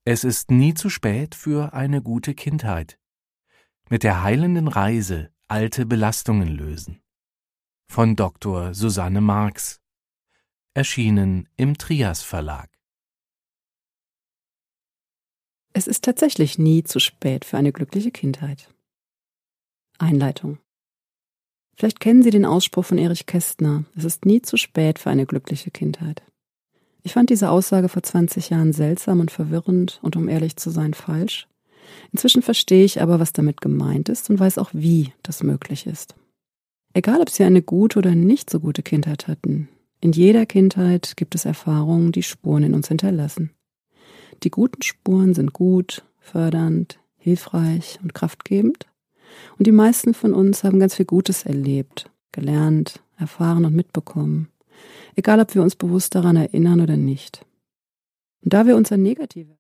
Es ist nie zu spät für eine gute Kindheit. Mit der heilenden Reise alte Belastungen lösen. Von Dr. Susanne Marx. Erschienen im Trias Verlag. Es ist tatsächlich nie zu spät für eine glückliche Kindheit. Einleitung. Vielleicht kennen Sie den Ausspruch von Erich Kästner: Es ist nie zu spät für eine glückliche Kindheit. Ich fand diese Aussage vor 20 Jahren seltsam und verwirrend und, um ehrlich zu sein, falsch. Inzwischen verstehe ich aber, was damit gemeint ist und weiß auch, wie das möglich ist. Egal, ob Sie eine gute oder nicht so gute Kindheit hatten, in jeder Kindheit gibt es Erfahrungen, die Spuren in uns hinterlassen. Die guten Spuren sind gut, fördernd, hilfreich und kraftgebend. Und die meisten von uns haben ganz viel Gutes erlebt, gelernt, erfahren und mitbekommen. Egal, ob wir uns bewusst daran erinnern oder nicht. Und da wir uns an negative